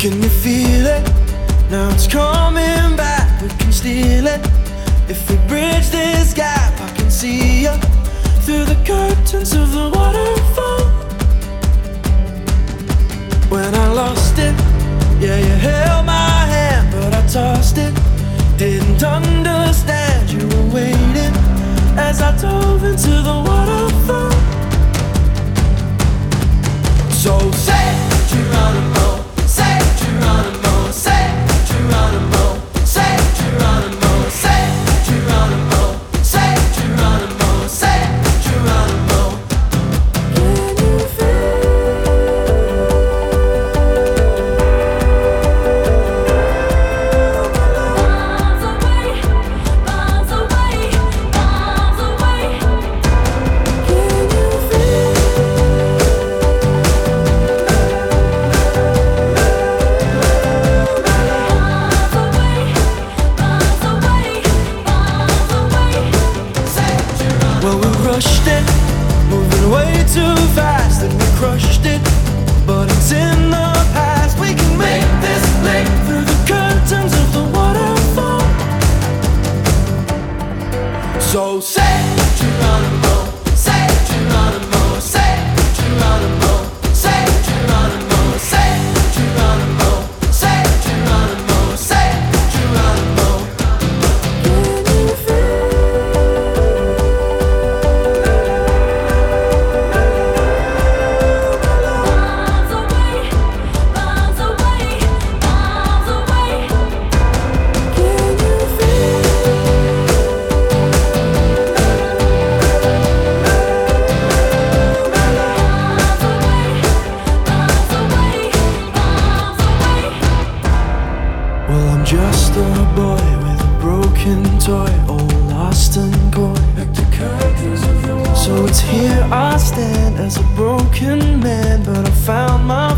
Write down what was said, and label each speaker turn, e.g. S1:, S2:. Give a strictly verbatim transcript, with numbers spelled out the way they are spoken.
S1: Can you feel it? Now it's coming back, we can steal it. If we bridge this gap, I can see you through the curtains of the waterfall. When I lost it, yeah, you held my hand, but I tossed it. Didn't understand you were waiting as I dove into the waterfall. So say Geronimo, say Geronimo, say Geronimo, say Geronimo, say Geronimo, say Geronimo, say Geronimo. Can you feel miles away, miles away, miles away? Can you feel well, we rushed it, moving way too fast, and we crushed it. But it's in the past. We can make this leap through the curtains of the waterfall. So say Geronimo, say Geronimo, say Geronimo, say Geronimo, say Geronimo, say Geronimo, say Geronimo. Can you feel miles away, miles away, miles away? Can you feel miles away, miles away, miles away? Well, I'm just a boy with a broken toy, all lost and coy. So it's here I stand as a broken man, but I found my